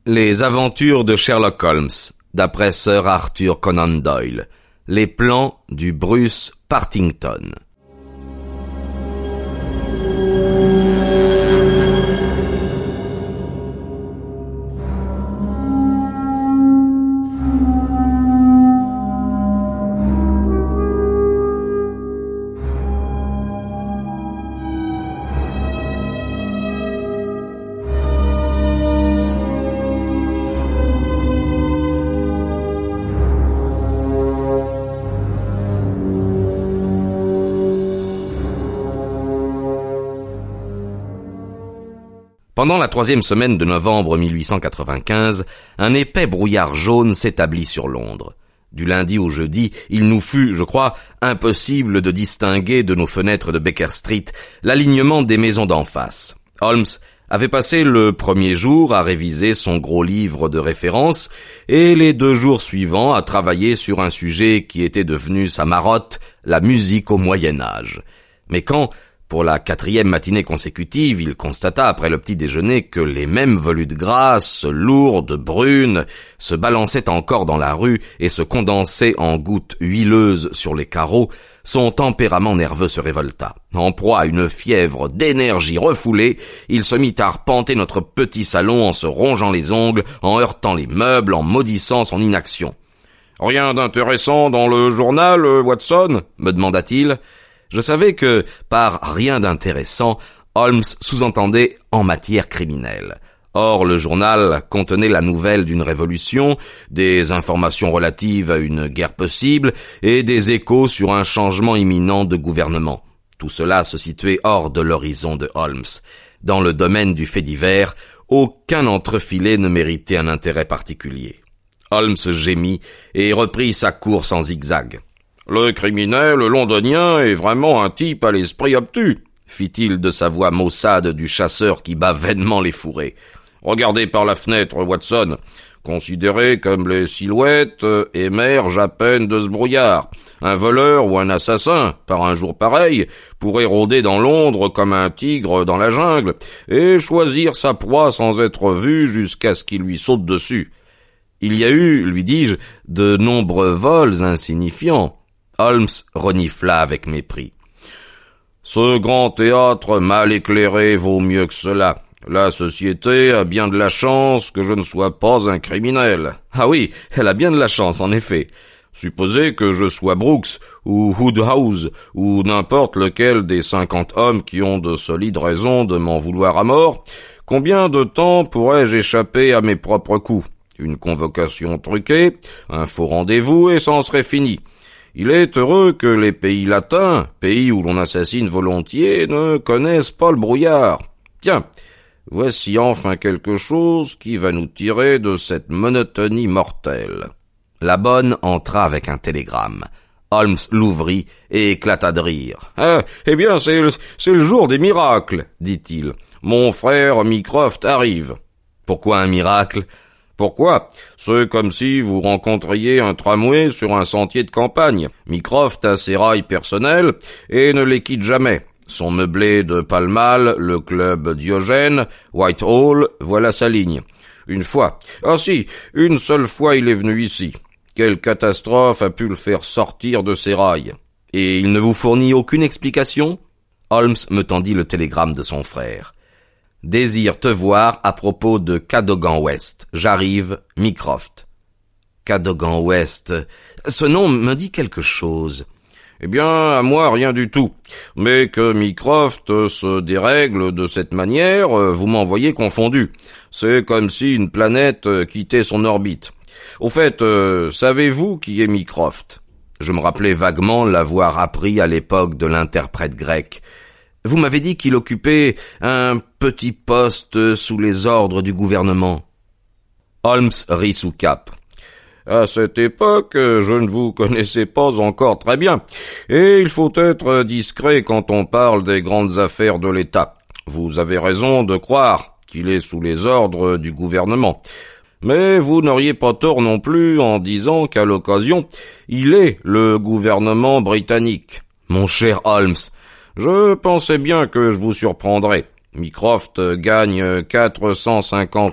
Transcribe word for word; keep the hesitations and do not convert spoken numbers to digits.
Les aventures de Sherlock Holmes, d'après Sir Arthur Conan Doyle. Les plans du Bruce Partington. Pendant la troisième semaine de novembre mille huit cent quatre-vingt-quinze, un épais brouillard jaune s'établit sur Londres. Du lundi au jeudi, il nous fut, je crois, impossible de distinguer de nos fenêtres de Baker Street l'alignement des maisons d'en face. Holmes avait passé le premier jour à réviser son gros livre de référence et les deux jours suivants à travailler sur un sujet qui était devenu sa marotte, la musique au Moyen-Âge. Mais quand, pour la quatrième matinée consécutive, il constata après le petit déjeuner que les mêmes volutes grasses, lourdes, brunes, se balançaient encore dans la rue et se condensaient en gouttes huileuses sur les carreaux, son tempérament nerveux se révolta. En proie à une fièvre d'énergie refoulée, il se mit à arpenter notre petit salon en se rongeant les ongles, en heurtant les meubles, en maudissant son inaction. « Rien d'intéressant dans le journal, Watson ?» me demanda-t-il. Je savais que, par rien d'intéressant, Holmes sous-entendait en matière criminelle. Or, le journal contenait la nouvelle d'une révolution, des informations relatives à une guerre possible et des échos sur un changement imminent de gouvernement. Tout cela se situait hors de l'horizon de Holmes. Dans le domaine du fait divers, aucun entrefilet ne méritait un intérêt particulier. Holmes gémit et reprit sa course en zigzag. « Le criminel londonien est vraiment un type à l'esprit obtus, » fit-il de sa voix maussade du chasseur qui bat vainement les fourrés. « Regardez par la fenêtre, Watson. Considérez comme les silhouettes émergent à peine de ce brouillard. Un voleur ou un assassin, par un jour pareil, pourrait rôder dans Londres comme un tigre dans la jungle et choisir sa proie sans être vu jusqu'à ce qu'il lui saute dessus. Il y a eu, lui dis-je, de nombreux vols insignifiants. » Holmes renifla avec mépris. « Ce grand théâtre mal éclairé vaut mieux que cela. La société a bien de la chance que je ne sois pas un criminel. » « Ah oui, elle a bien de la chance, en effet. Supposez que je sois Brooks, ou Woodhouse, ou n'importe lequel des cinquante hommes qui ont de solides raisons de m'en vouloir à mort. Combien de temps pourrais-je échapper à mes propres coups? Une convocation truquée, un faux rendez-vous, et c'en serait fini. Il est heureux que les pays latins, pays où l'on assassine volontiers, ne connaissent pas le brouillard. Tiens, voici enfin quelque chose qui va nous tirer de cette monotonie mortelle. » La bonne entra avec un télégramme. Holmes l'ouvrit et éclata de rire. « Ah, eh bien, c'est le, c'est le jour des miracles, dit-il. Mon frère Mycroft arrive. »« Pourquoi un miracle ?» Pourquoi? C'est comme si vous rencontriez un tramway sur un sentier de campagne. Mycroft a ses rails personnels et ne les quitte jamais. Son meublé de Pall Mall, le club Diogène, Whitehall, voilà sa ligne. Une fois, ah si, une seule fois il est venu ici. Quelle catastrophe a pu le faire sortir de ses rails? Et il ne vous fournit aucune explication? Holmes me tendit le télégramme de son frère. Désire te voir à propos de Cadogan West. J'arrive, Mycroft. Cadogan West. Ce nom me dit quelque chose. Eh bien, à moi, rien du tout. Mais que Mycroft se dérègle de cette manière, vous m'en voyez confondu. C'est comme si une planète quittait son orbite. Au fait, euh, savez-vous qui est Mycroft? Je me rappelais vaguement l'avoir appris à l'époque de l'interprète grec. Vous m'avez dit qu'il occupait un petit poste sous les ordres du gouvernement. Holmes rit sous cape. À cette époque, je ne vous connaissais pas encore très bien, et il faut être discret quand on parle des grandes affaires de l'État. Vous avez raison de croire qu'il est sous les ordres du gouvernement. Mais vous n'auriez pas tort non plus en disant qu'à l'occasion, il est le gouvernement britannique. Mon cher Holmes, je pensais bien que je vous surprendrais. Mycroft gagne quatre cent cinquante